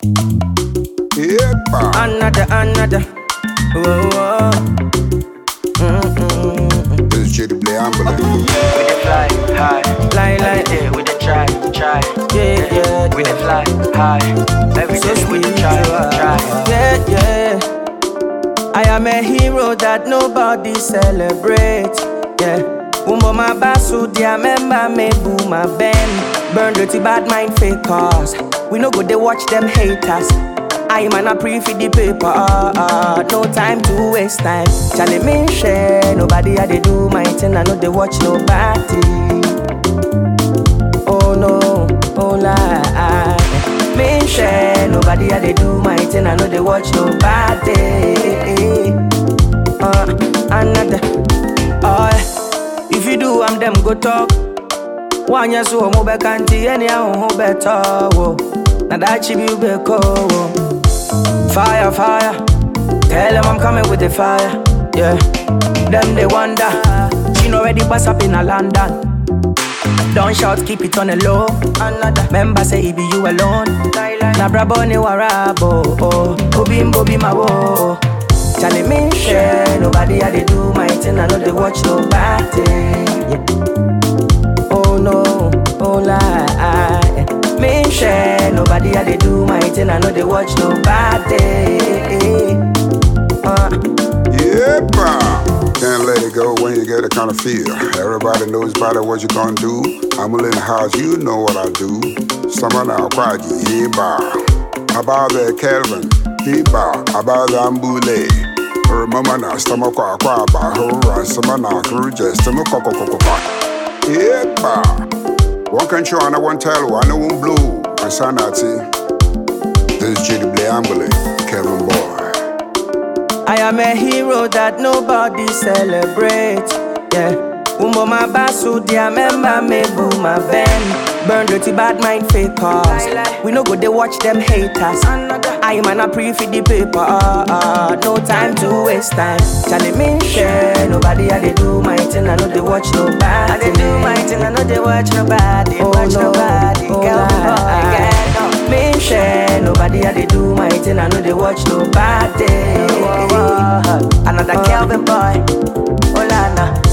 Yepa. Another. Whoa, whoa. This is Jitty Blay Ambulance. We dey fly high, Lie, every lie. day we dey try. Yeah. We dey fly high, every So day we dey sweet, try. Yeah. I am a hero that nobody celebrates. Yeah. Umoma basu dia member me boom my bend. Burn dirty bad mind fakers. We no go they watch them haters. I man a pre for the paper. No time to waste time. Charlie me share. Nobody a they do my thing. I know they watch nobody. Oh no, oh lie. Me share. Nobody a they do my thing. I know they watch nobody. Another. If you do, I'm them go talk. One year so mo be kanti any ho better. Now that chibi you be cold. Fire. Tell them I'm coming with the fire. Yeah. Them they wonder. She no ready pass up in a London. Don't shout, keep it on the low. Another member say it be you alone. Na brabo ni warabo. Obimbo ma wo. Charlie me share. Nobody a they do my thing. I know they watch nobody. Yeah. Oh no, oh lie. Me share. Nobody a they do my thing. I know they watch nobody. Yepa. Can't let it go when you get a kind of feel. Everybody knows about what you gonna do. I'm in the house, you know what I do. Someone now cried you, yeba. About the Kelvin, yeba. About the Ambule. Remember now, stomach kwa ba hurrah. Someone now crew just stomach kwa. Yeba. One can show and I won't tell one, I won't blow. My son, I see. This is Jitty Blay Ambulance, Kevin Boy. I am a hero that nobody celebrates. Yeah. Umoma basu dia member me boom my bend. Burn dirty bad mind fakers. We no go they watch them haters. I man a pre for the paper. No time to waste time. Charlie me share. Nobody a they do my thing. I know they watch nobody. I they do my thing. I know they watch nobody. Nobody. Me share. Nobody a they do my thing. I know they watch nobody. Another Kelvin boy. Olana.